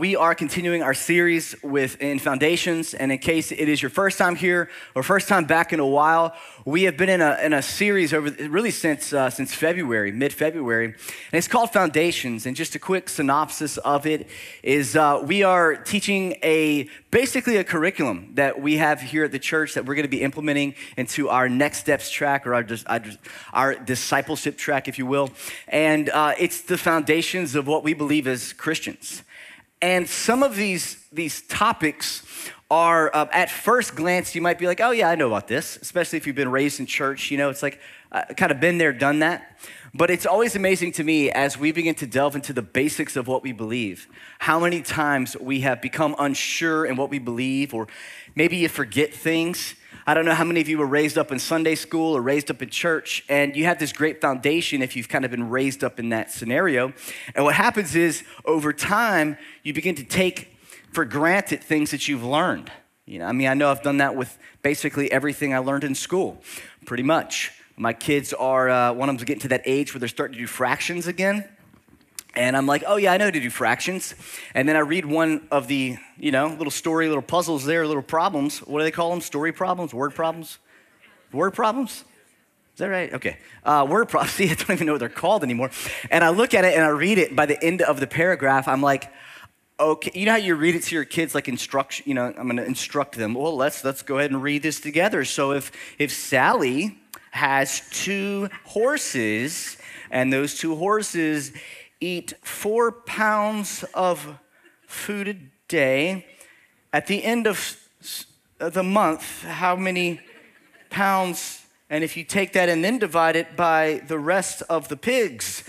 We are continuing our series in Foundations, and in case it is your first time here or first time back in a while, we have been in a series since February, mid-February, and it's called Foundations. And just a quick synopsis of it is we are teaching basically a curriculum that we have here at the church that we're going to be implementing into our next steps track, or our discipleship track, if you will. And it's the foundations of what we believe as Christians. And some of these topics are, at first glance, you might be like, oh yeah, I know about this, especially if you've been raised in church. You know, it's like, kind of been there, done that. But it's always amazing to me as we begin to delve into the basics of what we believe, how many times we have become unsure in what we believe, or maybe you forget things. I don't know how many of you were raised up in Sunday school or raised up in church, and you have this great foundation if you've kind of been raised up in that scenario. And what happens is, over time, you begin to take for granted things that you've learned. You know, I know I've done that with basically everything I learned in school, pretty much. My kids are, one of them's getting to that age where they're starting to do fractions again. And I'm like, oh yeah, I know how to do fractions. And then I read one of the, little story, little puzzles there, little problems. What do they call them? Story problems? Word problems? Word problems? Is that right? Okay. Word problems. See, I don't even know what they're called anymore. And I look at it and I read it. By the end of the paragraph, I'm like, okay, you know how you read it to your kids like instruction, I'm going to instruct them. Well, let's go ahead and read this together. So if Sally has 2 horses and those 2 horses eat 4 pounds of food a day, at the end of the month, how many pounds? And if you take that and then divide it by the rest of the pigs.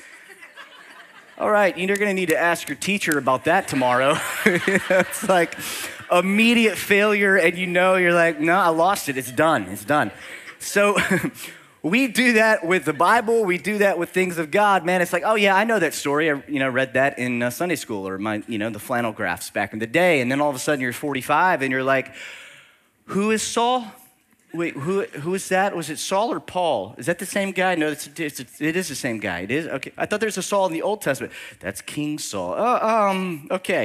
All right, you're gonna need to ask your teacher about that tomorrow. It's like immediate failure, and you're like, no, I lost it, it's done. So we do that with the Bible. We do that with things of God, man. It's like, oh yeah, I know that story. I, read that in Sunday school, or the flannel graphs back in the day. And then all of a sudden you're 45 and you're like, who is Saul? Wait, who is that? Was it Saul or Paul? Is that the same guy? No, it is the same guy. It is? Okay. I thought there's a Saul in the Old Testament. That's King Saul. Okay.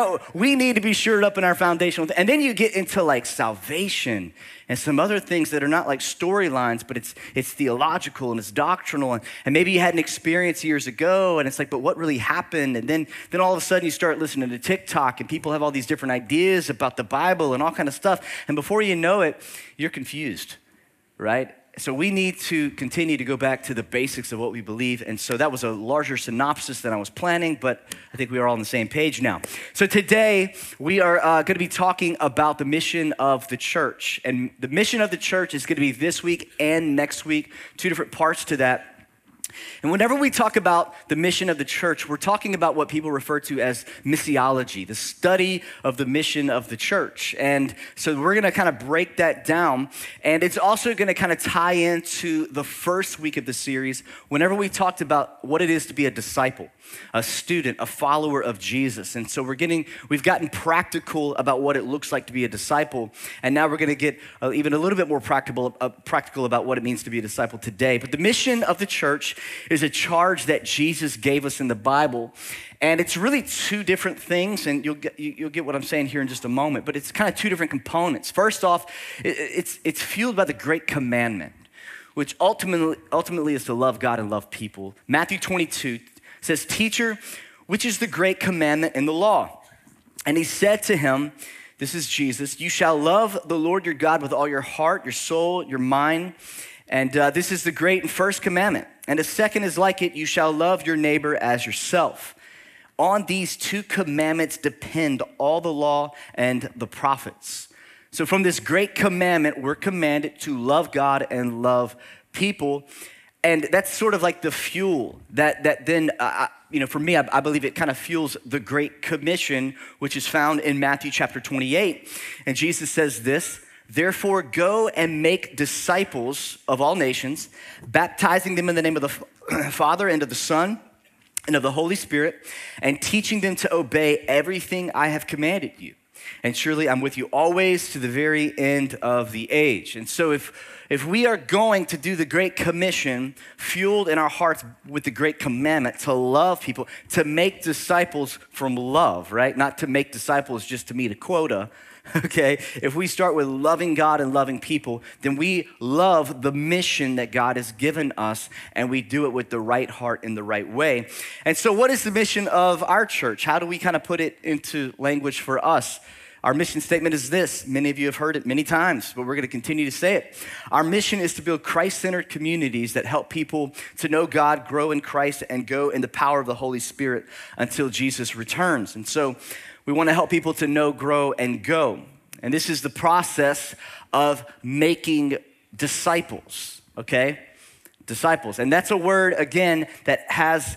We need to be shored up in our foundational. And then you get into like salvation and some other things that are not like storylines, but it's theological and it's doctrinal. And maybe you had an experience years ago and it's like, but what really happened? And then all of a sudden you start listening to TikTok and people have all these different ideas about the Bible and all kind of stuff. And before you know it, you're confused, right? So we need to continue to go back to the basics of what we believe. And so that was a larger synopsis than I was planning, but I think we are all on the same page now. So today we are going to be talking about the mission of the church. And the mission of the church is going to be this week and next week, 2 different parts to that. And whenever we talk about the mission of the church, we're talking about what people refer to as missiology, the study of the mission of the church. And so we're going to kind of break that down. And it's also going to kind of tie into the first week of the series whenever we talked about what it is to be a disciple, a student, a follower of Jesus. And so we've gotten practical about what it looks like to be a disciple. And now we're going to get even a little bit more practical about what it means to be a disciple today. But the mission of the church is a charge that Jesus gave us in the Bible. And it's really 2 different things, and you'll get what I'm saying here in just a moment, but it's kind of 2 different components. First off, it's fueled by the great commandment, which ultimately is to love God and love people. Matthew 22 says, "Teacher, which is the great commandment in the law?" And he said to him, this is Jesus, "You shall love the Lord your God with all your heart, your soul, your mind. And this is the great and first commandment. And the second is like it, you shall love your neighbor as yourself. On these 2 commandments depend all the law and the prophets." So from this great commandment, we're commanded to love God and love people. And that's sort of like the fuel that then, for me, I believe it kind of fuels the Great Commission, which is found in Matthew chapter 28. And Jesus says this, "Therefore go and make disciples of all nations, baptizing them in the name of the Father and of the Son and of the Holy Spirit, and teaching them to obey everything I have commanded you. And surely I'm with you always to the very end of the age. And so if we are going to do the Great Commission, fueled in our hearts with the Great Commandment to love people, to make disciples from love, right? Not to make disciples just to meet a quota, okay? If we start with loving God and loving people, then we love the mission that God has given us, and we do it with the right heart in the right way. And so what is the mission of our church? How do we kind of put it into language for us? Our mission statement is this. Many of you have heard it many times, but we're going to continue to say it. Our mission is to build Christ-centered communities that help people to know God, grow in Christ, and go in the power of the Holy Spirit until Jesus returns. And so we want to help people to know, grow, and go. And this is the process of making disciples, okay? Disciples. And that's a word, again, that has...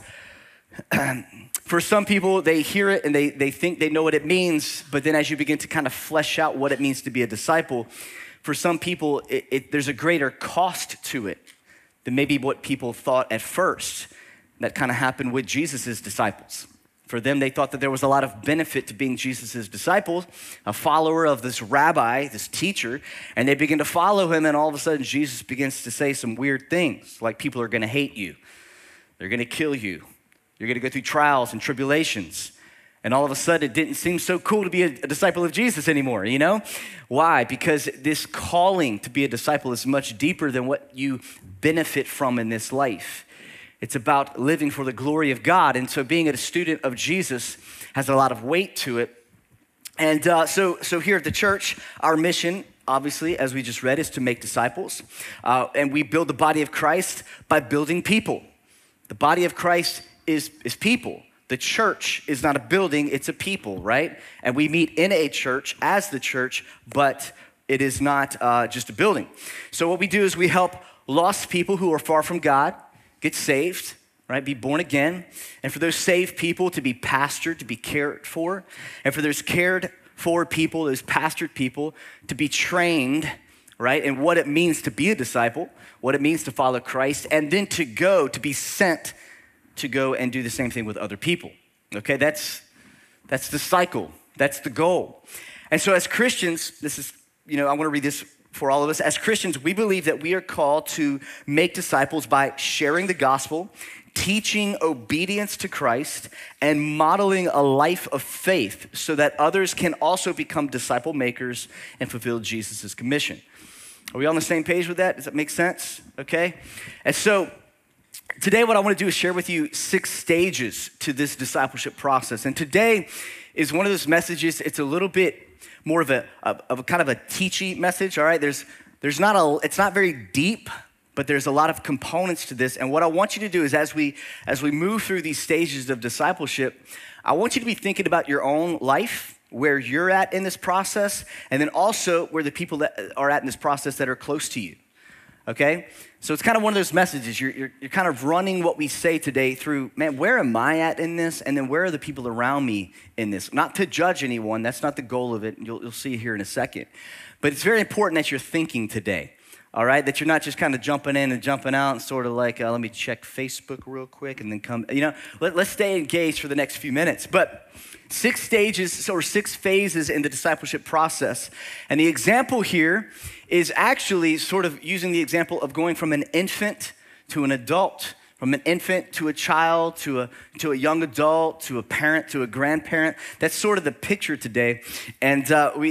For some people, they hear it and they think they know what it means, but then as you begin to kind of flesh out what it means to be a disciple, for some people, there's a greater cost to it than maybe what people thought at first. That kind of happened with Jesus' disciples. For them, they thought that there was a lot of benefit to being Jesus' disciple, a follower of this rabbi, this teacher, and they begin to follow him, and all of a sudden, Jesus begins to say some weird things, like people are gonna hate you, they're gonna kill you, you're gonna go through trials and tribulations. And all of a sudden, it didn't seem so cool to be a disciple of Jesus anymore, you know? Why? Because this calling to be a disciple is much deeper than what you benefit from in this life. It's about living for the glory of God. And so being a student of Jesus has a lot of weight to it. And so here at the church, our mission, obviously, as we just read, is to make disciples. And we build the body of Christ by building people. The body of Christ is people. The church is not a building, it's a people, right? And we meet in a church as the church, but it is not just a building. So what we do is we help lost people who are far from God get saved, right? Be born again. And for those saved people to be pastored, to be cared for. And for those cared for people, those pastored people, to be trained, right? And what it means to be a disciple, what it means to follow Christ, and then to go, to be sent to go and do the same thing with other people, okay? That's the cycle, that's the goal. And so as Christians, this is, I want to read this for all of us. As Christians, we believe that we are called to make disciples by sharing the gospel, teaching obedience to Christ, and modeling a life of faith so that others can also become disciple makers and fulfill Jesus' commission. Are we on the same page with that? Does that make sense? Okay? And so, today, what I want to do is share with you 6 stages to this discipleship process. And today is one of those messages, it's a little bit more of a kind of a teachy message, all right? It's not very deep, but there's a lot of components to this. And what I want you to do is as we move through these stages of discipleship, I want you to be thinking about your own life, where you're at in this process, and then also where the people that are at in this process that are close to you. Okay? So it's kind of one of those messages. You're kind of running what we say today through, man, where am I at in this? And then where are the people around me in this? Not to judge anyone. That's not the goal of it. You'll see here in a second. But it's very important that you're thinking today, all right? That you're not just kind of jumping in and jumping out and sort of like, let me check Facebook real quick and then come, let's stay engaged for the next few minutes. But 6 stages or 6 phases in the discipleship process. And the example here is actually sort of using the example of going from an infant to an adult, from an infant to a child, to a young adult, to a parent, to a grandparent. That's sort of the picture today. And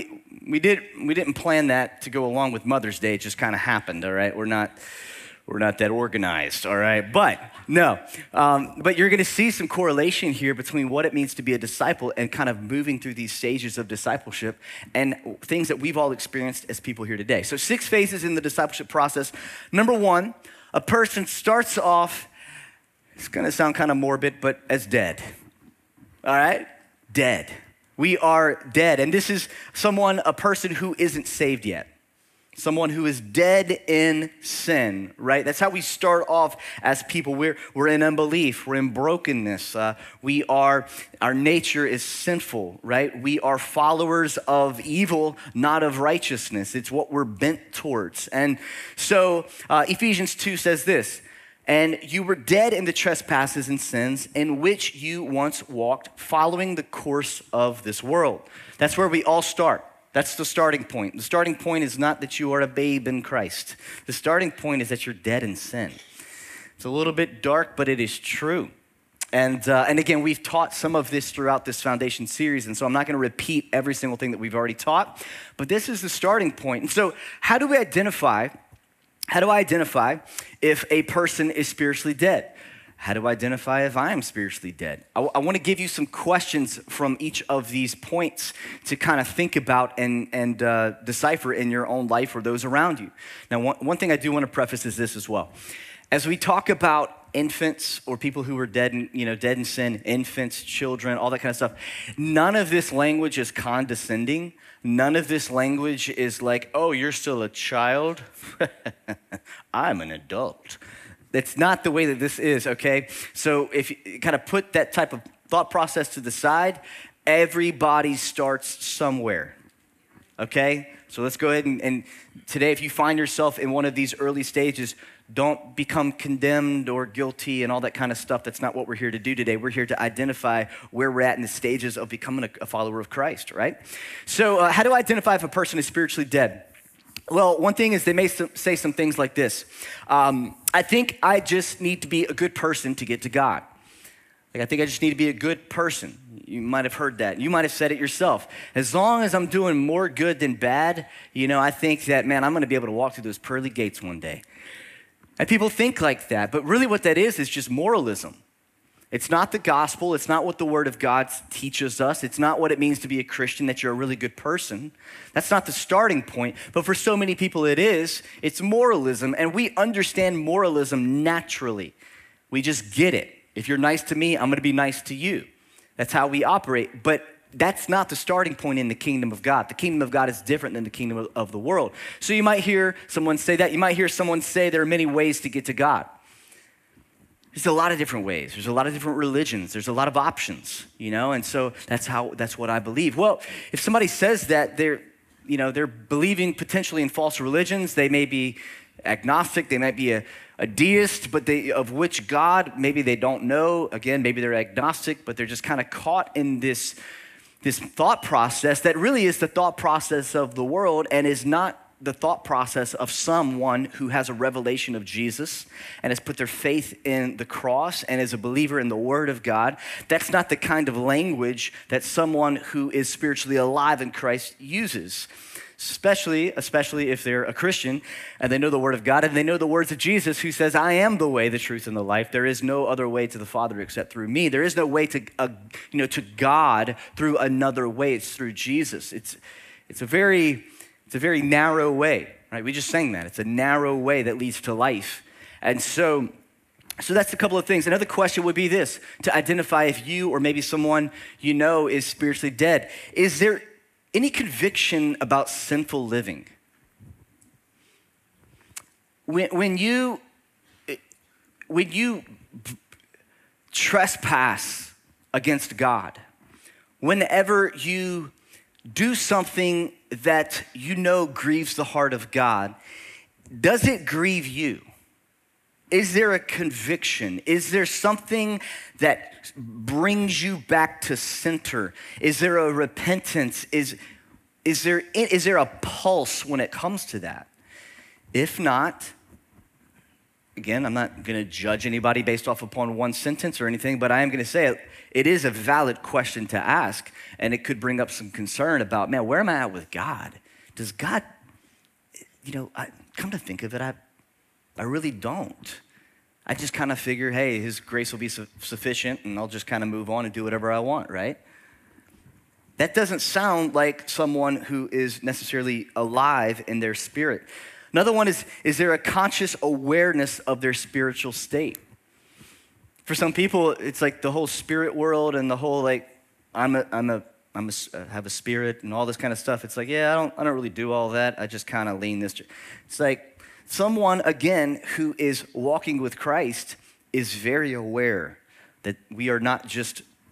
we didn't plan that to go along with Mother's Day. It just kind of happened, all right? We're not that organized, all right? But you're gonna see some correlation here between what it means to be a disciple and kind of moving through these stages of discipleship and things that we've all experienced as people here today. So 6 phases in the discipleship process. Number 1, a person starts off, it's gonna sound kind of morbid, but as dead, all right? Dead. We are dead. And this is a person who isn't saved yet. Someone who is dead in sin, right? That's how we start off as people. We're in unbelief. We're in brokenness. Our nature is sinful, right? We are followers of evil, not of righteousness. It's what we're bent towards. And so Ephesians 2 says this, And you were dead in the trespasses and sins in which you once walked, following the course of this world. That's where we all start. That's the starting point. The starting point is not that you are a babe in Christ. The starting point is that you're dead in sin. It's a little bit dark, but it is true. And again, we've taught some of this throughout this foundation series, and so I'm not going to repeat every single thing that we've already taught, but this is the starting point. And so how do I identify if a person is spiritually dead? How do I identify if I am spiritually dead? I want to give you some questions from each of these points to kind of think about and decipher in your own life or those around you. Now, one thing I do want to preface is this as well. As we talk about infants or people who are dead in sin, infants, children, all that kind of stuff, none of this language is condescending. None of this language is like, oh, you're still a child? I'm an adult. That's not the way that this is, okay? So if you kind of put that type of thought process to the side, everybody starts somewhere, okay? So let's go ahead and today, if you find yourself in one of these early stages, don't become condemned or guilty and all that kind of stuff. That's not what we're here to do today. We're here to identify where we're at in the stages of becoming a follower of Christ, right? So how do I identify if a person is spiritually dead? Well, one thing is they may say some things like this. I think I just need to be a good person to get to God. Like, I think I just need to be a good person. You might have heard that. You might have said it yourself. As long as I'm doing more good than bad, I think that, man, I'm going to be able to walk through those pearly gates one day. And people think like that, but really what that is just moralism. It's not the gospel. It's not what the Word of God teaches us. It's not what it means to be a Christian, that you're a really good person. That's not the starting point. But for so many people it is. It's moralism, and we understand moralism naturally. We just get it. If you're nice to me, I'm going to be nice to you. That's how we operate. But that's not the starting point in the kingdom of God. The kingdom of God is different than the kingdom of the world. So you might hear someone say that. You might hear someone say there are many ways to get to God. There's a lot of different ways. There's a lot of different religions. There's a lot of options, and so that's what I believe. Well, if somebody says that they're believing potentially in false religions, they may be agnostic, they might be a deist, but of which God maybe they don't know. Again, maybe they're agnostic, but they're just kind of caught in this thought process that really is the thought process of the world and is not the thought process of someone who has a revelation of Jesus and has put their faith in the cross and is a believer in the Word of God. That's not the kind of language that someone who is spiritually alive in Christ uses, especially if they're a Christian and they know the Word of God and they know the words of Jesus, who says, I am the way, the truth, and the life. There is no other way to the Father except through me. There is no way to God through another way. It's through Jesus. It's a very narrow way, right? We just sang that. It's a narrow way that leads to life. And so that's a couple of things. Another question would be this, to identify if you or maybe someone is spiritually dead. Is there any conviction about sinful living? When you trespass against God, whenever you do something that grieves the heart of God, does it grieve you? Is there a conviction? Is there something that brings you back to center? Is there a repentance? Is there a pulse when it comes to that? If not, again, I'm not going to judge anybody based off upon one sentence or anything, but I am going to say it is a valid question to ask, and it could bring up some concern about, man, where am I at with God? Does God, come to think of it, I really don't. I just kind of figure, hey, His grace will be sufficient, and I'll just kind of move on and do whatever I want, right? That doesn't sound like someone who is necessarily alive in their spirit. Another one is there a conscious awareness of their spiritual state? For some people, it's like the whole spirit world and the whole I have a spirit and all this kind of stuff. It's like, yeah, I don't really do all that. I just kind of lean this. It's like someone, again, who is walking with Christ is very aware that we are not just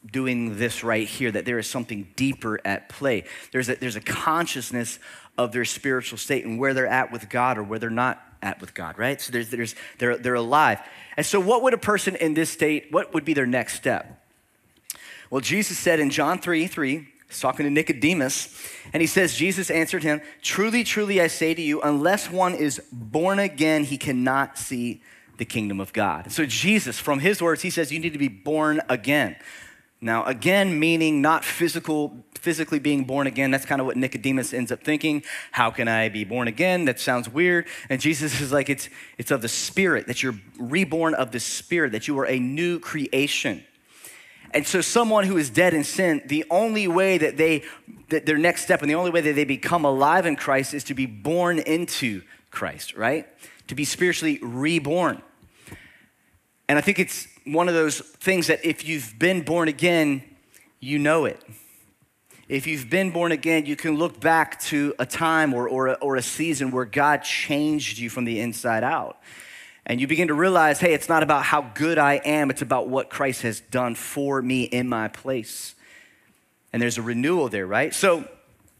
doing this right here, that there is something deeper at play. There's a consciousness of their spiritual state and where they're at with God or where they're not at with God, right? So they're alive. And so what would a person in this state, what would be their next step? Well, Jesus said in John 3:3, he's talking to Nicodemus, and he says, Jesus answered him, truly, truly, I say to you, unless one is born again, he cannot see the kingdom of God. So Jesus, from his words, he says, you need to be born again. Now, again, meaning not physically being born again. That's kind of what Nicodemus ends up thinking. How can I be born again? That sounds weird. And Jesus is like, it's of the Spirit, that you're reborn of the Spirit, that you are a new creation. And so someone who is dead in sin, the only way that their next step and the only way that they become alive in Christ is to be born into Christ, right? To be spiritually reborn. And I think it's one of those things that if you've been born again, you know it. If you've been born again, you can look back to a time or a season where God changed you from the inside out. And you begin to realize, hey, it's not about how good I am, it's about what Christ has done for me in my place. And there's a renewal there, right? So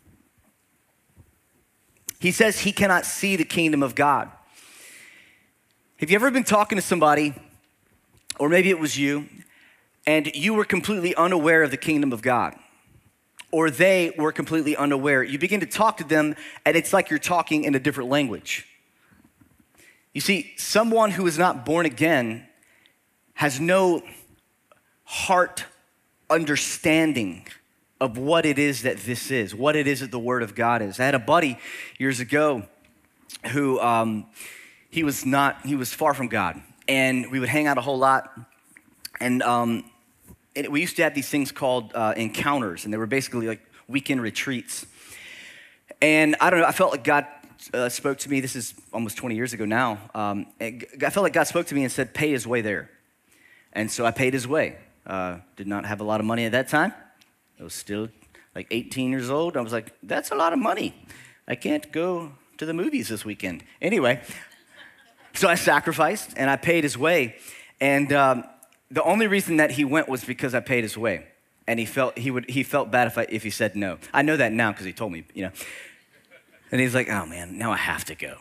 he says he cannot see the kingdom of God. Have you ever been talking to somebody, or maybe it was you, and you were completely unaware of the kingdom of God? Or they were completely unaware. You begin to talk to them, and it's like you're talking in a different language. You see, someone who is not born again has no heart understanding of what it is that this is, what it is that the Word of God is. I had a buddy years ago who he was far from God, and we would hang out a whole lot, and we used to have these things called encounters, and they were basically like weekend retreats. And I don't know, I felt like God spoke to me. This is almost 20 years ago now. I felt like God spoke to me and said, pay his way there. And so I paid his way. Did not have a lot of money at that time. I was still like 18 years old. I was like, that's a lot of money. I can't go to the movies this weekend. Anyway, so I sacrificed and I paid his way. And the only reason that he went was because I paid his way. And he felt bad if he said no. I know that now because he told me, And he's like, oh man, now I have to go,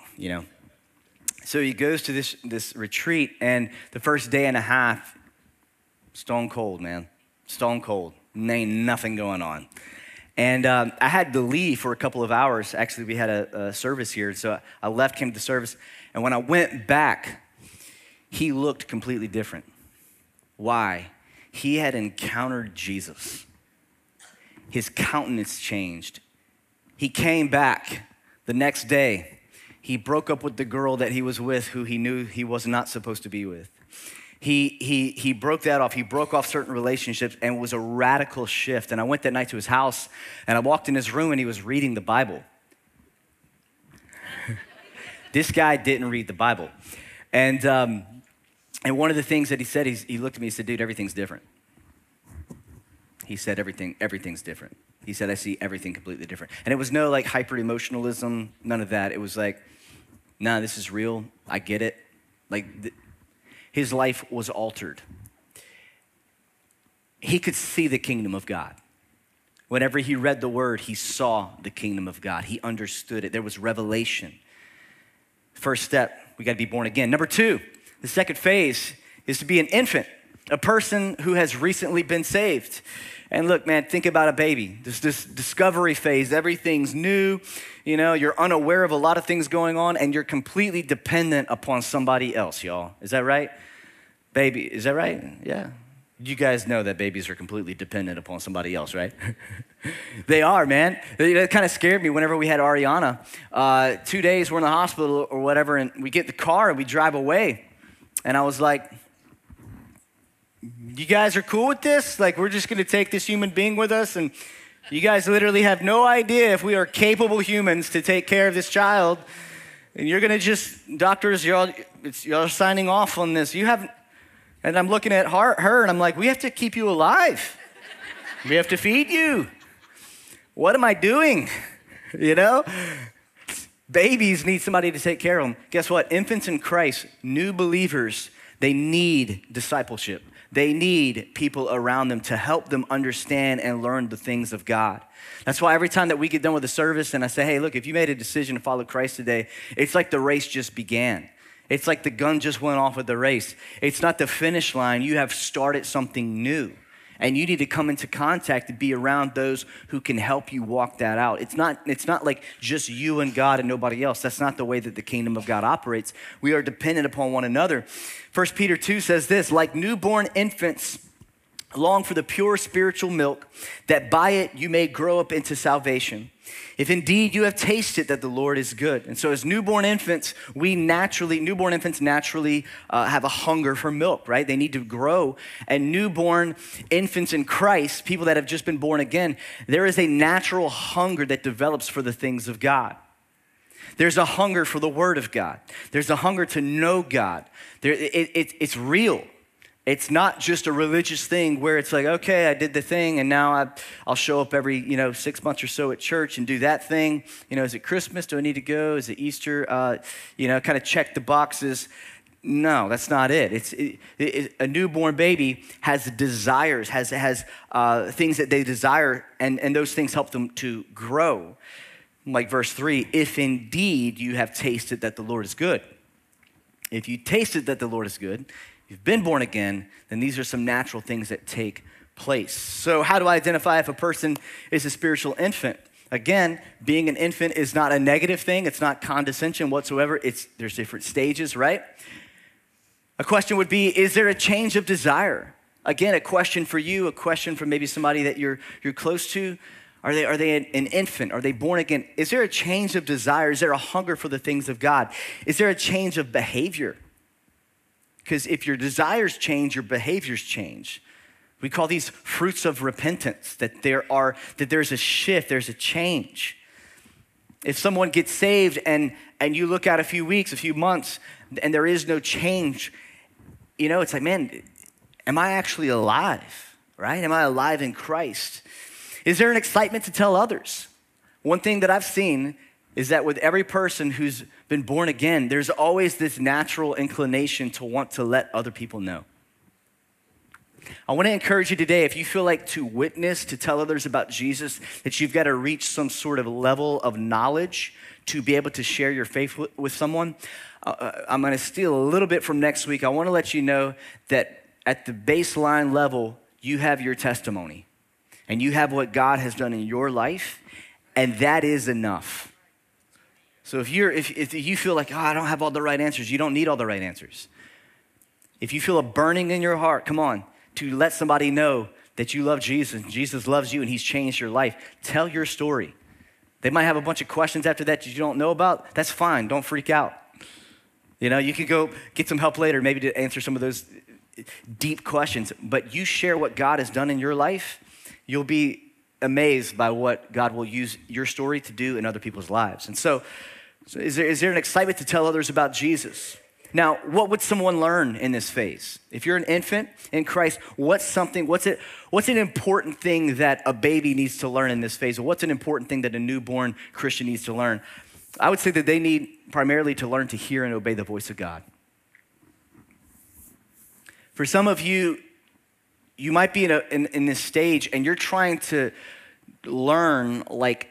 So he goes to this retreat, and the first day and a half, stone cold, man. Stone cold. Ain't nothing going on. And I had to leave for a couple of hours. Actually, we had a service here, so I left, came to the service, and when I went back, he looked completely different. Why? He had encountered Jesus. His countenance changed. He came back the next day. He broke up with the girl that he was with, who he knew he was not supposed to be with. He broke that off. He broke off certain relationships, and it was a radical shift. And I went that night to his house, and I walked in his room, and he was reading the Bible. This guy didn't read the Bible. And one of the things that he said, he looked at me and said, dude, everything's different. He said, everything's different. He said, I see everything completely different. And it was no like hyper-emotionalism, none of that. It was like, nah, this is real. I get it. His life was altered. He could see the kingdom of God. Whenever he read the word, he saw the kingdom of God. He understood it. There was revelation. First step, we got to be born again. Number 2, the second phase is to be an infant, a person who has recently been saved. And look, man, think about a baby. There's this discovery phase. Everything's new. You're unaware of a lot of things going on, and you're completely dependent upon somebody else, y'all. Is that right? Baby, is that right? Yeah. You guys know that babies are completely dependent upon somebody else, right? They are, man. It kind of scared me whenever we had Ariana. 2 days we're in the hospital or whatever, and we get in the car and we drive away. And I was like, you guys are cool with this? Like, we're just going to take this human being with us, and you guys literally have no idea if we are capable humans to take care of this child. And you're going to just, doctors, y'all are signing off on this. You haven't, and I'm looking at her, and I'm like, we have to keep you alive. We have to feed you. What am I doing? Babies need somebody to take care of them. Guess what? Infants in Christ, new believers, they need discipleship. They need people around them to help them understand and learn the things of God. That's why every time that we get done with the service and I say, hey, look, if you made a decision to follow Christ today, it's like the race just began. It's like the gun just went off with the race. It's not the finish line. You have started something new. And you need to come into contact and be around those who can help you walk that out. It's not like just you and God and nobody else. That's not the way that the kingdom of God operates. We are dependent upon one another. 1 Peter 2 says this, like newborn infants, long for the pure spiritual milk, that by it you may grow up into salvation. If indeed you have tasted that the Lord is good. And so as newborn infants naturally have a hunger for milk, right? They need to grow. And newborn infants in Christ, people that have just been born again, there is a natural hunger that develops for the things of God. There's a hunger for the word of God. There's a hunger to know God. It's real. It's not just a religious thing where it's like, okay, I did the thing and now I'll show up every 6 months or so at church and do that thing. Is it Christmas? Do I need to go? Is it Easter? Kind of check the boxes. No, that's not it. A newborn baby has desires, has things that they desire, and those things help them to grow. Like verse 3, if indeed you have tasted that the Lord is good. If you tasted that the Lord is good, you've been born again, then these are some natural things that take place. So how do I identify if a person is a spiritual infant? Again, being an infant is not a negative thing. It's not condescension whatsoever. There's different stages, right? A question would be, is there a change of desire? Again, a question for you, a question for maybe somebody that you're close to. Are they an infant? Are they born again? Is there a change of desire? Is there a hunger for the things of God? Is there a change of behavior? Because if your desires change, your behaviors change. We call these fruits of repentance, that there's a shift, there's a change. If someone gets saved and you look at a few weeks, a few months, and there is no change, it's like, man, am I actually alive, right? Am I alive in Christ? Is there an excitement to tell others? One thing that I've seen is that with every person who's been born again, there's always this natural inclination to want to let other people know. I want to encourage you today, if you feel like to witness, to tell others about Jesus, that you've got to reach some sort of level of knowledge to be able to share your faith with someone. I'm going to steal a little bit from next week. I want to let you know that at the baseline level, you have your testimony and you have what God has done in your life, and that is enough. So if you feel like, I don't have all the right answers, you don't need all the right answers. If you feel a burning in your heart, come on, to let somebody know that you love Jesus, Jesus loves you, and he's changed your life, tell your story. They might have a bunch of questions after that you don't know about. That's fine, don't freak out. You can go get some help later, maybe to answer some of those deep questions, but you share what God has done in your life, you'll be amazed by what God will use your story to do in other people's lives. And so is there an excitement to tell others about Jesus? Now, what would someone learn in this phase? If you're an infant in Christ, what's an important thing that a baby needs to learn in this phase? Or what's an important thing that a newborn Christian needs to learn? I would say that they need primarily to learn to hear and obey the voice of God. For some of you, you might be in this stage and you're trying to learn like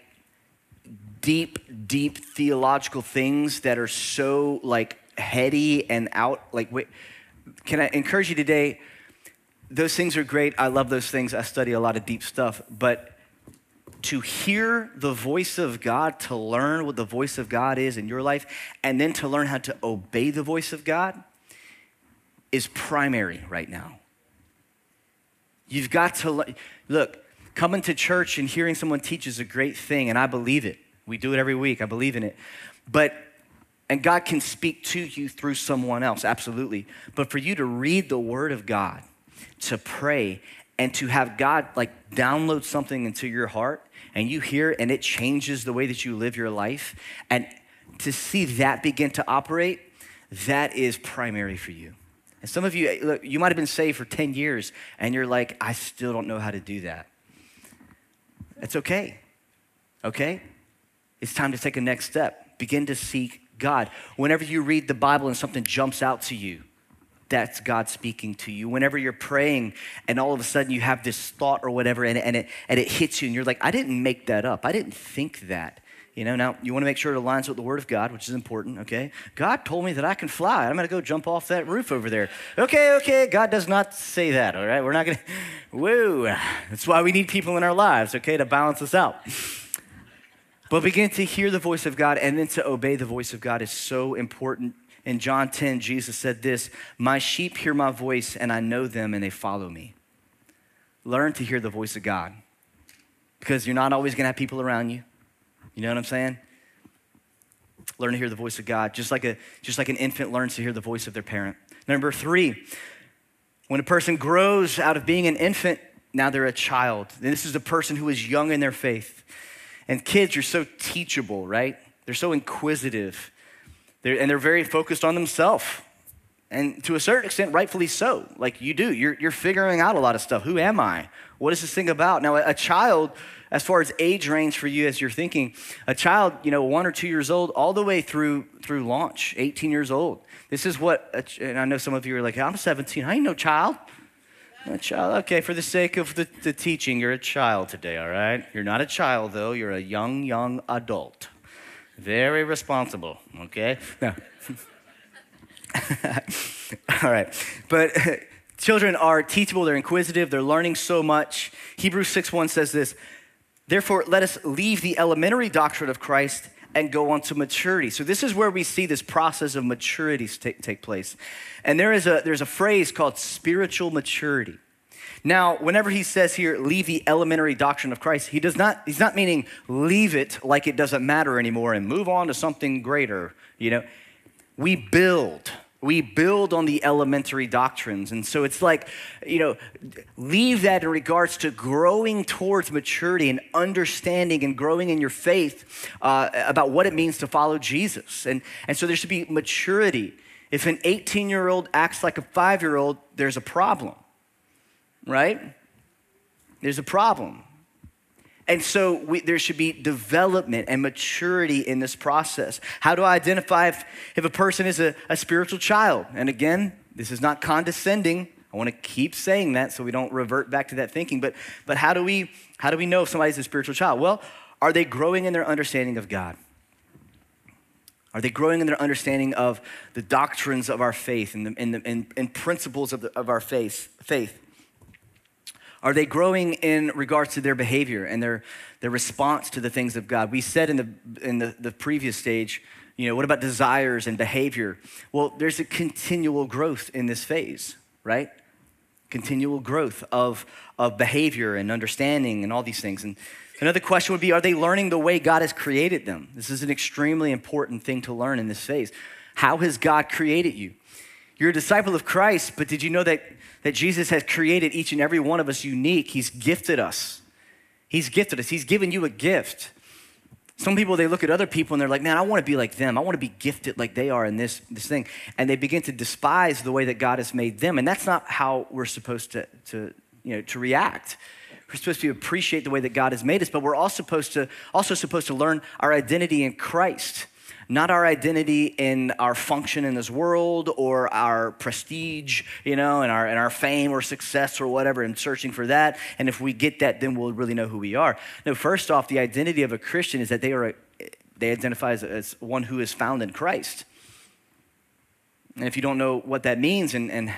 deep theological things that are so like heady and out. Like, wait, can I encourage you today? Those things are great. I love those things. I study a lot of deep stuff. But to hear the voice of God, to learn what the voice of God is in your life, and then to learn how to obey the voice of God is primary right now. You've got to look, coming to church and hearing someone teach is a great thing, and I believe it. We do it every week. I believe in it. And God can speak to you through someone else, absolutely. But for you to read the word of God, to pray, and to have God like download something into your heart, and you hear it, and it changes the way that you live your life, and to see that begin to operate, that is primary for you. And some of you, look, you might have been saved for 10 years, and you're like, I still don't know how to do that. It's okay, okay? It's time to take a next step. Begin to seek God. Whenever you read the Bible and something jumps out to you, that's God speaking to you. Whenever you're praying and all of a sudden you have this thought or whatever and it hits you and you're like, I didn't make that up. I didn't think that. Now you want to make sure it aligns with the word of God, which is important, okay? God told me that I can fly. I'm going to go jump off that roof over there. Okay. God does not say that, all right? We're not going to, whoa. That's why we need people in our lives, okay, to balance us out. But begin to hear the voice of God and then to obey the voice of God is so important. In John 10, Jesus said this, my sheep hear my voice and I know them and they follow me. Learn to hear the voice of God because you're not always going to have people around you. You know what I'm saying? Learn to hear the voice of God, just like an infant learns to hear the voice of their parent. Number 3, when a person grows out of being an infant, now they're a child. And this is a person who is young in their faith. And kids are so teachable, right? They're so inquisitive. They're very focused on themselves. And to a certain extent, rightfully so. Like you do, you're figuring out a lot of stuff. Who am I? What is this thing about? Now, a child, as far as age range for you as you're thinking, a child, 1 or 2 years old, all the way through launch, 18 years old. This is what, and I know some of you are like, I'm 17, I ain't no child. I'm a child, okay, for the sake of the teaching, you're a child today, all right? You're not a child, though, you're a young adult. Very responsible, okay? No. All right, but children are teachable, they're inquisitive, they're learning so much. Hebrews 6:1 says this, therefore let us leave the elementary doctrine of Christ and go on to maturity. So this is where we see this process of maturity take place. And there's a phrase called spiritual maturity. Now, whenever he says here, leave the elementary doctrine of Christ, he's not meaning leave it like it doesn't matter anymore and move on to something greater, We build on the elementary doctrines. And so it's like, leave that in regards to growing towards maturity and understanding and growing in your faith about what it means to follow Jesus. And so there should be maturity. If an 18-year-old acts like a 5-year-old, there's a problem, right? There's a problem. And so there should be development and maturity in this process. How do I identify if a person is a spiritual child? And again, this is not condescending. I want to keep saying that so we don't revert back to that thinking. But how do we know if somebody's a spiritual child? Well, are they growing in their understanding of God? Are they growing in their understanding of the doctrines of our faith and principles of our faith? Are they growing in regards to their behavior and their response to the things of God? We said in the previous stage, what about desires and behavior? Well, there's a continual growth in this phase, right? Continual growth of behavior and understanding and all these things. And another question would be, are they learning the way God has created them? This is an extremely important thing to learn in this phase. How has God created you? You're a disciple of Christ, but did you know that Jesus has created each and every one of us unique? He's gifted us. He's gifted us. He's given you a gift. Some people, they look at other people and they're like, man, I want to be like them. I want to be gifted like they are in this thing. And they begin to despise the way that God has made them. And that's not how we're supposed to react. We're supposed to appreciate the way that God has made us, but we're also supposed to learn our identity in Christ. Not our identity in our function in this world or our prestige, and our fame or success or whatever, and searching for that. And if we get that, then we'll really know who we are. No, first off, the identity of a Christian is that they identify as one who is found in Christ. And if you don't know what that means, and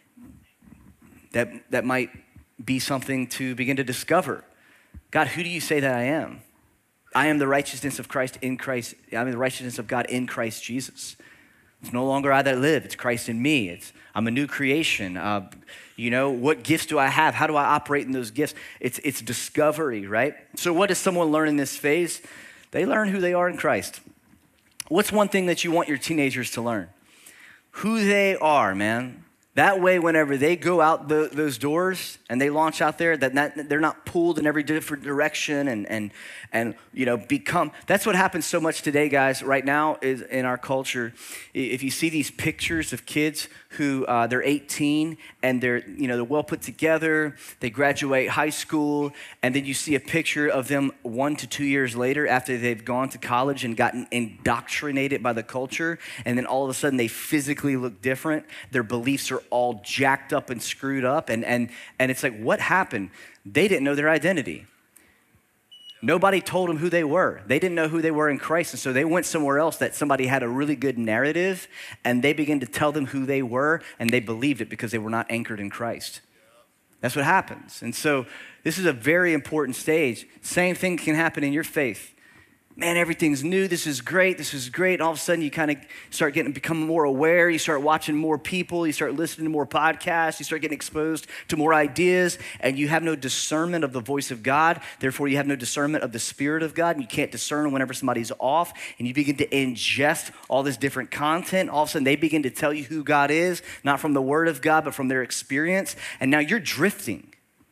that might be something to begin to discover. God, who do you say that I am? I am the righteousness of Christ in Christ. I'm the righteousness of God in Christ Jesus. It's no longer I that live. It's Christ in me. I'm a new creation. What gifts do I have? How do I operate in those gifts? It's discovery, right? So what does someone learn in this phase? They learn who they are in Christ. What's one thing that you want your teenagers to learn? Who they are, man. That way, whenever they go out those doors and they launch out there, that they're not pulled in every different direction and become. That's what happens so much today, guys. Right now is in our culture. If you see these pictures of kids who they're 18 and they're well put together, they graduate high school, and then you see a picture of them 1 to 2 years later after they've gone to college and gotten indoctrinated by the culture, and then all of a sudden they physically look different. Their beliefs are all jacked up and screwed up. And it's like, what happened? They didn't know their identity. Nobody told them who they were. They didn't know who they were in Christ. And so they went somewhere else that somebody had a really good narrative, and they began to tell them who they were, and they believed it because they were not anchored in Christ. That's what happens. And so this is a very important stage. Same thing can happen in your faith. Man, everything's new. This is great. This is great. And all of a sudden, you kind of start become more aware. You start watching more people. You start listening to more podcasts. You start getting exposed to more ideas, and you have no discernment of the voice of God. Therefore, you have no discernment of the Spirit of God, and you can't discern whenever somebody's off, and you begin to ingest all this different content. All of a sudden, they begin to tell you who God is, not from the Word of God, but from their experience, and now you're drifting.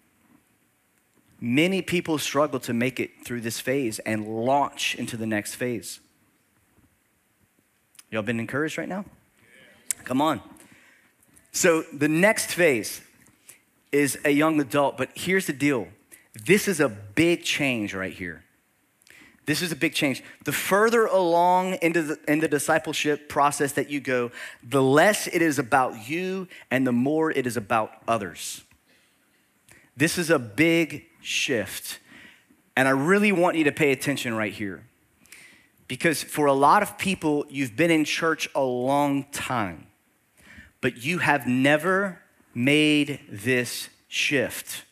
Many people struggle to make it through this phase and launch into the next phase. Y'all been encouraged right now? Come on. So the next phase is a young adult, but here's the deal. This is a big change right here. This is a big change. The further along in the discipleship process that you go, the less it is about you and the more it is about others. This is a big shift. And I really want you to pay attention right here. Because for a lot of people, you've been in church a long time, but you have never made this shift.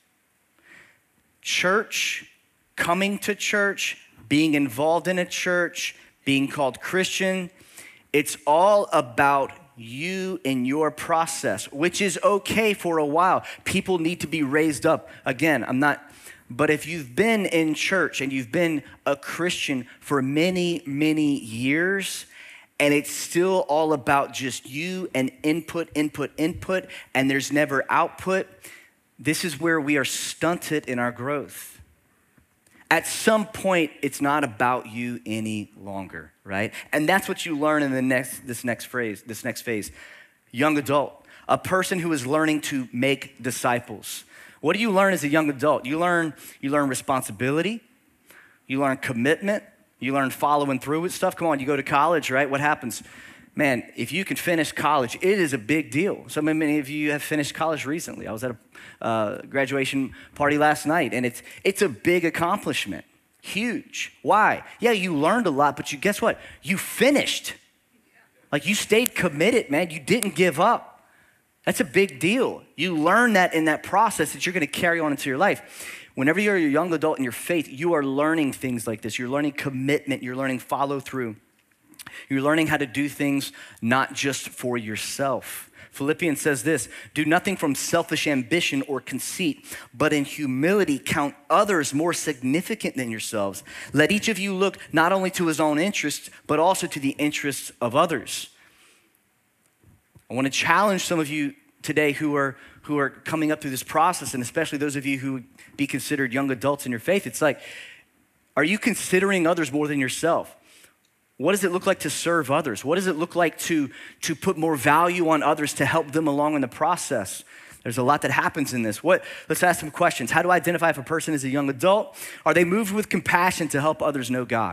Church, coming to church, being involved in a church, being called Christian, it's all about you and your process, which is okay for a while. People need to be raised up. Again, but if you've been in church and you've been a Christian for many, many years, and it's still all about just you and input, and there's never output, this is where we are stunted in our growth. At some point, it's not about you any longer, right? And that's what you learn in this next phase. Young adult, a person who is learning to make disciples. What do you learn as a young adult? You learn responsibility, you learn commitment, you learn following through with stuff. Come on, you go to college, right? What happens? Man, if you can finish college, it is a big deal. Many of you have finished college recently. I was at a graduation party last night, and it's a big accomplishment, huge. Why? Yeah, you learned a lot, but guess what? You finished. Like, you stayed committed, man. You didn't give up. That's a big deal. You learn that in that process that you're going to carry on into your life. Whenever you're a young adult in your faith, you are learning things like this. You're learning commitment. You're learning follow through. You're learning how to do things not just for yourself. Philippians says this, do nothing from selfish ambition or conceit, but in humility count others more significant than yourselves. Let each of you look not only to his own interests, but also to the interests of others. I want to challenge some of you today who are coming up through this process, and especially those of you who would be considered young adults in your faith. It's like, are you considering others more than yourself? What does it look like to serve others? What does it look like to put more value on others to help them along in the process? There's a lot that happens in this. Let's ask some questions. How do I identify if a person is a young adult? Are they moved with compassion to help others know God?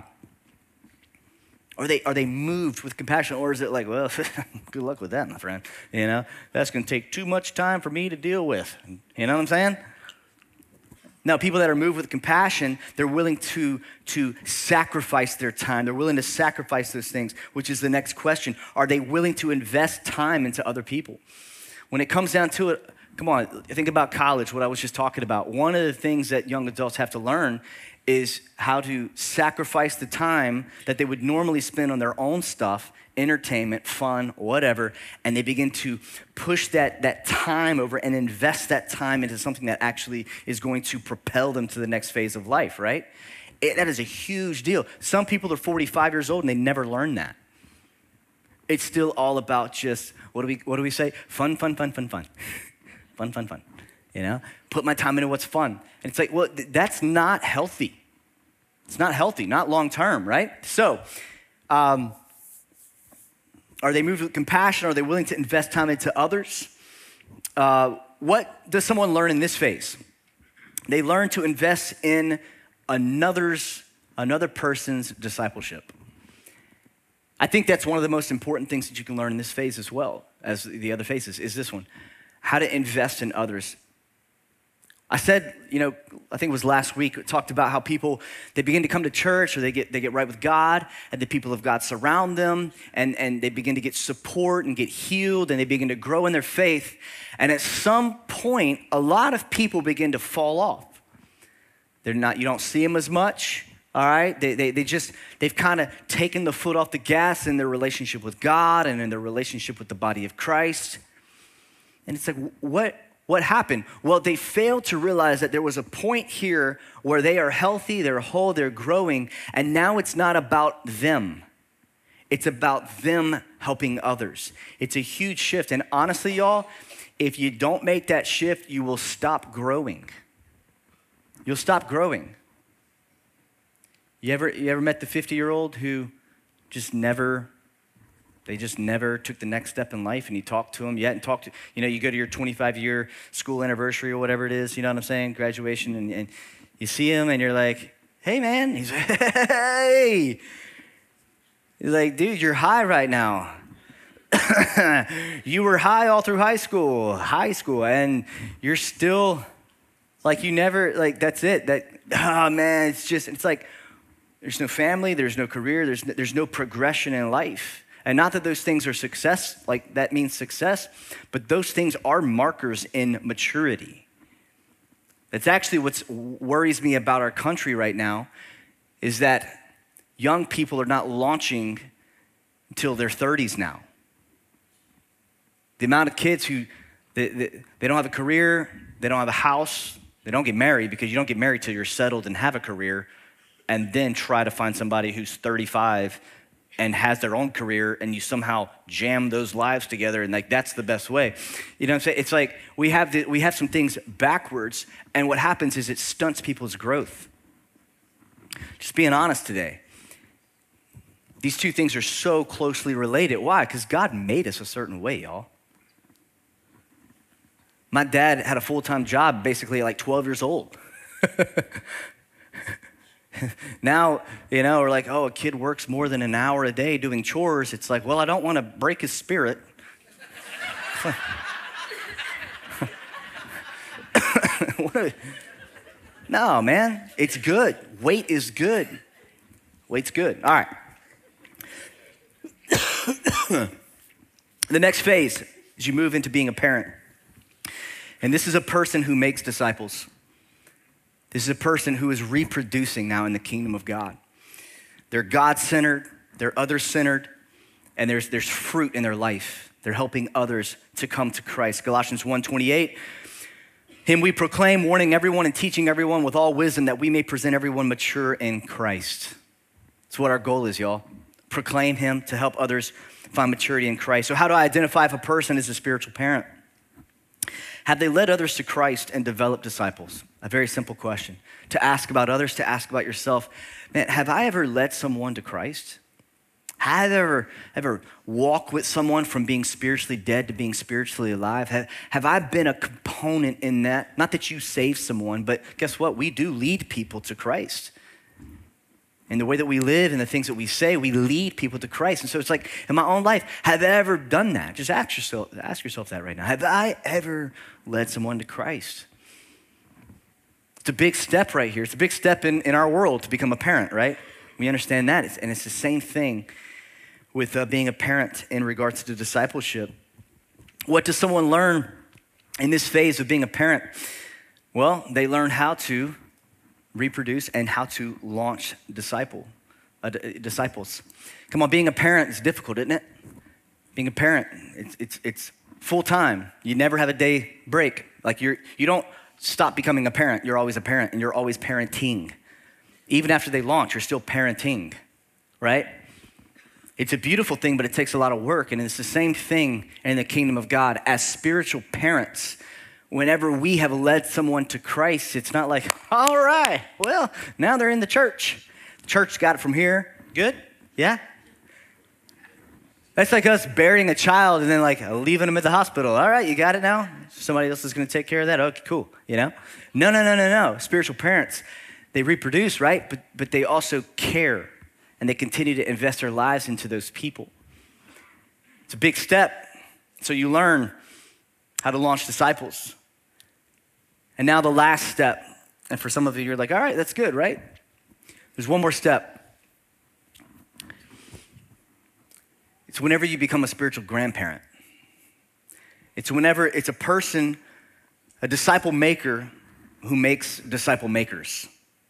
Are they moved with compassion, or is it like, well, good luck with that, my friend. You know, that's going to take too much time for me to deal with. You know what I'm saying? Now, people that are moved with compassion, they're willing to sacrifice their time. They're willing to sacrifice those things, which is the next question. Are they willing to invest time into other people? When it comes down to it, come on, think about college, what I was just talking about. One of the things that young adults have to learn is how to sacrifice the time that they would normally spend on their own stuff, entertainment, fun, whatever, and they begin to push that time over and invest that time into something that actually is going to propel them to the next phase of life, right? That is a huge deal. Some people are 45 years old and they never learn that. It's still all about just, what do we say? Fun. Fun. You know, put my time into what's fun. And it's like, well, that's not healthy. It's not healthy, not long term, right? So, are they moved with compassion? Are they willing to invest time into others? What does someone learn in this phase? They learn to invest in another person's discipleship. I think that's one of the most important things that you can learn in this phase as well as the other phases is this one, how to invest in others. I said, I think it was last week, it talked about how people, they begin to come to church or they get right with God and the people of God surround them and they begin to get support and get healed and they begin to grow in their faith. And at some point, a lot of people begin to fall off. You don't see them as much, all right? They've kind of taken the foot off the gas in their relationship with God and in their relationship with the body of Christ. And it's like, what happened? Well, they failed to realize that there was a point here where they are healthy, they're whole, they're growing, and now it's not about them. It's about them helping others. It's a huge shift. And honestly, y'all, if you don't make that shift, you will stop growing. You'll stop growing. You ever met the 50-year-old who they just never took the next step in life, and you talk to them, you go to your 25-year school anniversary or whatever it is, you know what I'm saying, graduation, and you see him, and you're like, hey, man. He's like, hey. He's like, dude, you're high right now. You were high all through high school, and you're still, like, you never, like, that's it. Man, it's like, there's no family, there's no career, there's no progression in life. And not that those things are success, like that means success, but those things are markers in maturity. That's actually what worries me about our country right now is that young people are not launching until their 30s now. The amount of kids who, they don't have a career, they don't have a house, they don't get married because you don't get married till you're settled and have a career and then try to find somebody who's 35 and has their own career, and you somehow jam those lives together, and like that's the best way. You know what I'm saying? It's like we have some things backwards, and what happens is it stunts people's growth. Just being honest today. These two things are so closely related. Why? Because God made us a certain way, y'all. My dad had a full-time job basically at like 12 years old. Now, we're like, oh, a kid works more than an hour a day doing chores. It's like, well, I don't want to break his spirit. No, man, it's good. Weight is good. Weight's good. All right. The next phase is you move into being a parent. And this is a person who makes disciples. This is a person who is reproducing now in the kingdom of God. They're God-centered, they're other-centered, and there's fruit in their life. They're helping others to come to Christ. Galatians 1:28, him we proclaim, warning everyone and teaching everyone with all wisdom that we may present everyone mature in Christ. That's what our goal is, y'all. Proclaim him to help others find maturity in Christ. So how do I identify if a person is a spiritual parent? Have they led others to Christ and developed disciples? A very simple question. To ask about others, to ask about yourself. Man, have I ever led someone to Christ? Have I ever walked with someone from being spiritually dead to being spiritually alive? Have I been a component in that? Not that you saved someone, but guess what? We do lead people to Christ. And the way that we live and the things that we say, we lead people to Christ. And so it's like, in my own life, have I ever done that? Just ask yourself that right now. Have I ever led someone to Christ? It's a big step right here. It's a big step in our world to become a parent, right? We understand that. And it's the same thing with being a parent in regards to discipleship. What does someone learn in this phase of being a parent? Well, they learn how to reproduce and how to launch disciples. Come on, being a parent is difficult, isn't it? Being a parent, it's full time. You never have a day break. Like you don't stop becoming a parent. You're always a parent, and you're always parenting. Even after they launch, you're still parenting, right? It's a beautiful thing, but it takes a lot of work, and it's the same thing in the kingdom of God. As spiritual parents, whenever we have led someone to Christ, it's not like, all right, well, now they're in the church. The church got it from here. Good? Yeah? That's like us burying a child and then like leaving them at the hospital. All right, you got it now? Somebody else is going to take care of that? Okay, cool, No. Spiritual parents, they reproduce, right? But they also care. and they continue to invest their lives into those people. It's a big step. So you learn how to launch disciples. And now the last step, and for some of you, you're like, all right, that's good, right? There's one more step. It's whenever you become a spiritual grandparent. It's whenever it's a person, a disciple maker who makes disciple makers.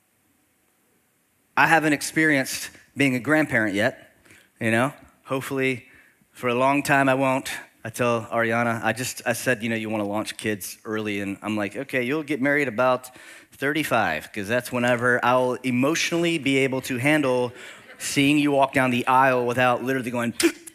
I haven't experienced being a grandparent yet, Hopefully for a long time I won't. I tell Ariana, I said, you want to launch kids early, and I'm like, okay, you'll get married about 35, because that's whenever I'll emotionally be able to handle seeing you walk down the aisle without literally going,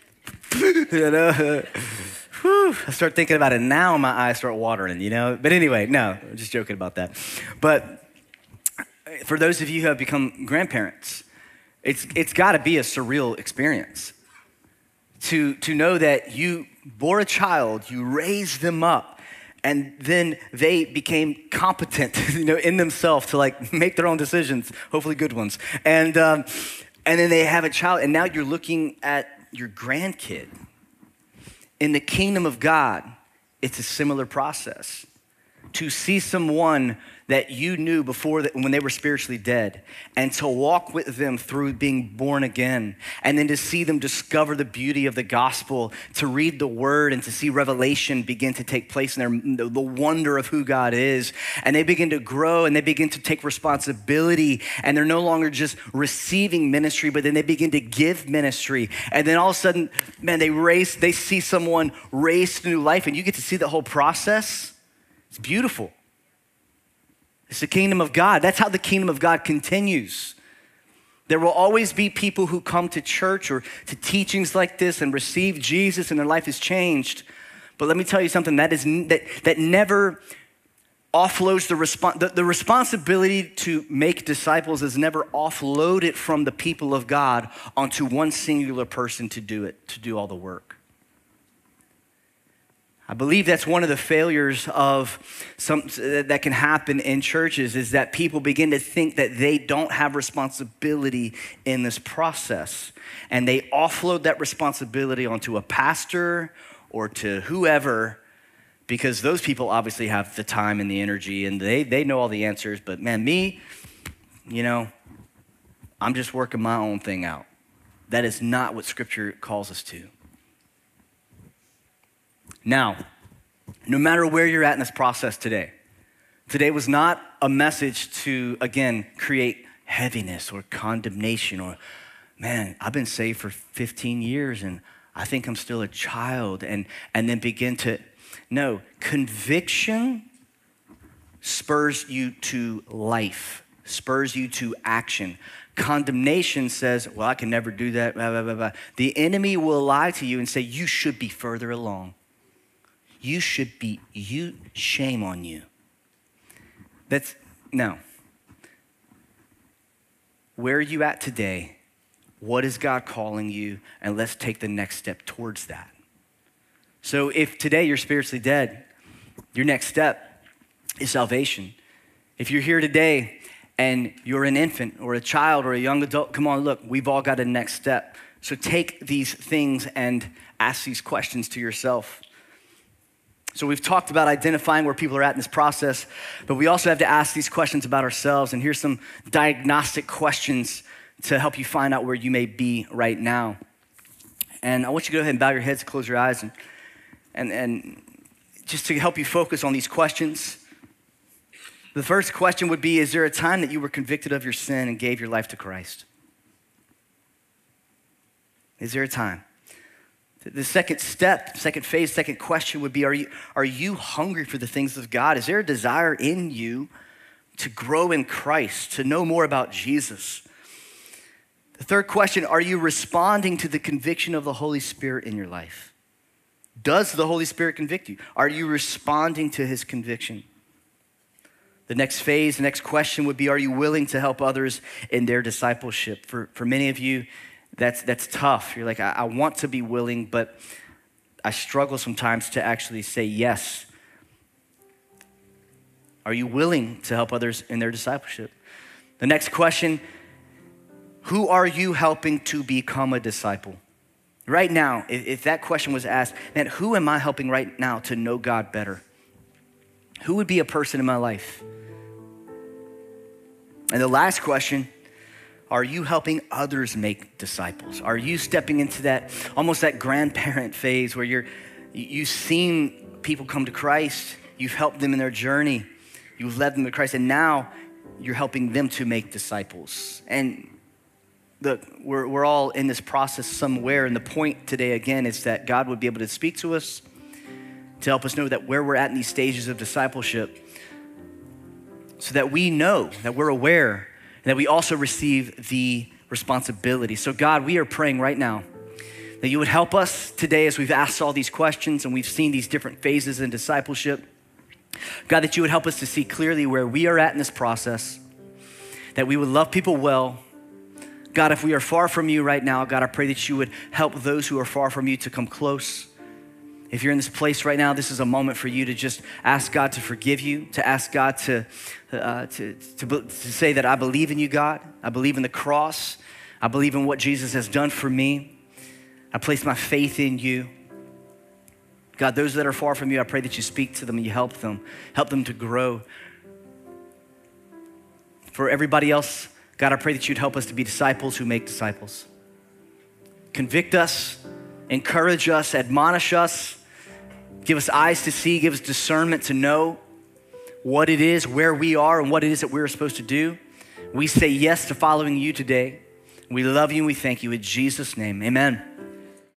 I start thinking about it now, my eyes start watering, But anyway, no, I'm just joking about that. But for those of you who have become grandparents, it's got to be a surreal experience to know that you bore a child, you raised them up, and then they became competent, in themselves to make their own decisions, hopefully good ones. And then they have a child, and now you're looking at your grandkid. In the kingdom of God, it's a similar process. To see someone that you knew before when they were spiritually dead, and to walk with them through being born again, and then to see them discover the beauty of the gospel, to read the word and to see revelation begin to take place in the wonder of who God is. And they begin to grow and they begin to take responsibility, and they're no longer just receiving ministry, but then they begin to give ministry. And then all of a sudden, man, they see someone raised to new life, and you get to see the whole process. It's beautiful. It's the kingdom of God. That's how the kingdom of God continues. There will always be people who come to church or to teachings like this and receive Jesus and their life is changed. But let me tell you something, that never offloads the responsibility to make disciples is never offloaded from the people of God onto one singular person to do all the work. I believe that's one of the failures of that can happen in churches, is that people begin to think that they don't have responsibility in this process. And they offload that responsibility onto a pastor or to whoever, because those people obviously have the time and the energy and they know all the answers. But man, me, I'm just working my own thing out. That is not what Scripture calls us to. Now, no matter where you're at in this process today was not a message to, again, create heaviness or condemnation or, man, I've been saved for 15 years and I think I'm still a child, and then begin to, no, conviction spurs you to life, spurs you to action. Condemnation says, well, I can never do that, blah, blah, blah, blah. The enemy will lie to you and say, you should be further along. Shame on you. No. Where are you at today? What is God calling you? And let's take the next step towards that. So if today you're spiritually dead, your next step is salvation. If you're here today and you're an infant or a child or a young adult, come on, look, we've all got a next step. So take these things and ask these questions to yourself. So we've talked about identifying where people are at in this process, but we also have to ask these questions about ourselves. And here's some diagnostic questions to help you find out where you may be right now. And I want you to go ahead and bow your heads, close your eyes, and just to help you focus on these questions. The first question would be, is there a time that you were convicted of your sin and gave your life to Christ? Is there a time? The second step, second phase, second question would be, are you hungry for the things of God? Is there a desire in you to grow in Christ, to know more about Jesus? The third question, are you responding to the conviction of the Holy Spirit in your life? Does the Holy Spirit convict you? Are you responding to his conviction? The next phase, the next question would be, are you willing to help others in their discipleship? For many of you, that's tough. You're like, I want to be willing, but I struggle sometimes to actually say yes. Are you willing to help others in their discipleship? The next question, Who are you helping to become a disciple? Right now, if that question was asked, man, who am I helping right now to know God better? Who would be a person in my life? And the last question, are you helping others make disciples? Are you stepping into that, almost that grandparent phase where you've seen people come to Christ, you've helped them in their journey, you've led them to Christ, and now you're helping them to make disciples. And look, we're all in this process somewhere, and the point today, again, is that God would be able to speak to us to help us know that where we're at in these stages of discipleship, so that we know, that we're aware, and that we also receive the responsibility. So God, we are praying right now that you would help us today as we've asked all these questions and we've seen these different phases in discipleship. God, that you would help us to see clearly where we are at in this process, that we would love people well. God, if we are far from you right now, God, I pray that you would help those who are far from you to come close. If you're in this place right now, this is a moment for you to just ask God to forgive you, to ask God to say that I believe in you, God. I believe in the cross. I believe in what Jesus has done for me. I place my faith in you. God, those that are far from you, I pray that you speak to them and you help them to grow. For everybody else, God, I pray that you'd help us to be disciples who make disciples. Convict us, encourage us, admonish us, give us eyes to see, give us discernment to know what it is, where we are, and what it is that we're supposed to do. We say yes to following you today. We love you and we thank you in Jesus' name. Amen.